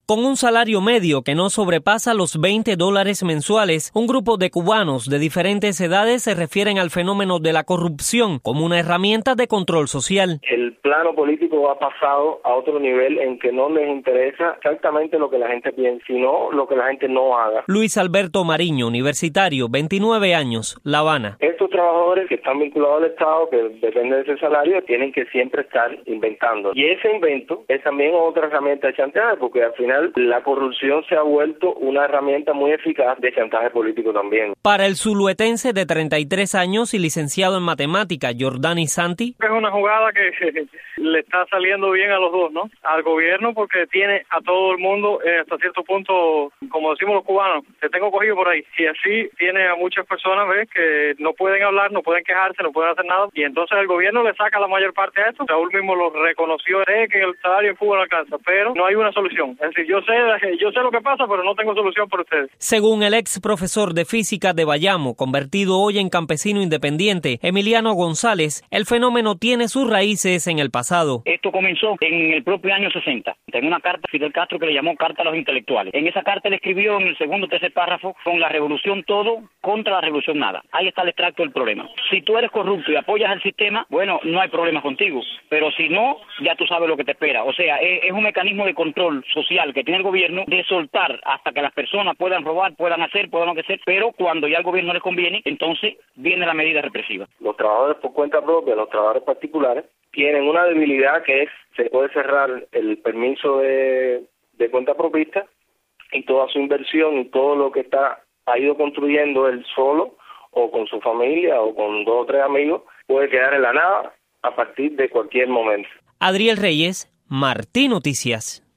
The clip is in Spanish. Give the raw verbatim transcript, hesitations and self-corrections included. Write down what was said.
Con un salario medio que no sobrepasa los veinte dólares mensuales, un grupo de cubanos de diferentes edades se refieren al fenómeno de la corrupción como una herramienta de control social. El plano político ha pasado a otro nivel en que no les interesa exactamente lo que la gente piensa, sino lo que la gente no haga. Luis Alberto Mariño, universitario, veintinueve años, La Habana. Estos trabajadores que están vinculados al Estado, que dependen de ese salario, tienen que siempre estar inventando. Y ese invento es también otra herramienta de chantaje, porque al final la corrupción se ha vuelto una herramienta muy eficaz de chantaje político también. Para el zuluetense de treinta y tres años y licenciado en matemática, Jordani Santi. Es una jugada que le está saliendo bien a los dos, ¿no? Al gobierno porque tiene a todo el mundo eh, hasta cierto punto, como decimos los cubanos, te tengo cogido por ahí. Y así tiene a muchas personas, ¿ves?, que no pueden hablar, no pueden quejarse, no pueden hacer nada. Y entonces el gobierno le saca la mayor parte a esto. Raúl mismo lo reconoció, eh, que el salario en Cuba no alcanza, pero no hay una solución. Es decir, yo sé, yo sé lo que pasa, pero no tengo solución para ustedes. Según el ex profesor de física de Bayamo, convertido hoy en campesino independiente, Emiliano González, el fenómeno tiene sus raíces en el pasado. Esto comenzó en el propio año sesenta, en una carta a Fidel Castro que le llamó Carta a los Intelectuales. En esa carta él escribió en el segundo o tercer párrafo, con la revolución todo, contra la revolución nada. Ahí está el extracto del problema. Si tú eres corrupto y apoyas el sistema, bueno, no hay problema contigo, pero si no, ya tú sabes lo que te espera. O sea, es, es un mecanismo de control social que tiene el gobierno de soltar hasta que las personas puedan robar, puedan hacer, puedan hacer, pero cuando ya al gobierno les conviene, entonces viene la medida represiva. Los trabajadores por cuenta propia, los trabajadores particulares, tienen una debilidad que es, se puede cerrar el permiso de, de cuenta propista y toda su inversión y todo lo que está ha ido construyendo él solo o con su familia o con dos o tres amigos puede quedar en la nada a partir de cualquier momento. Adriel Reyes, Martí Noticias.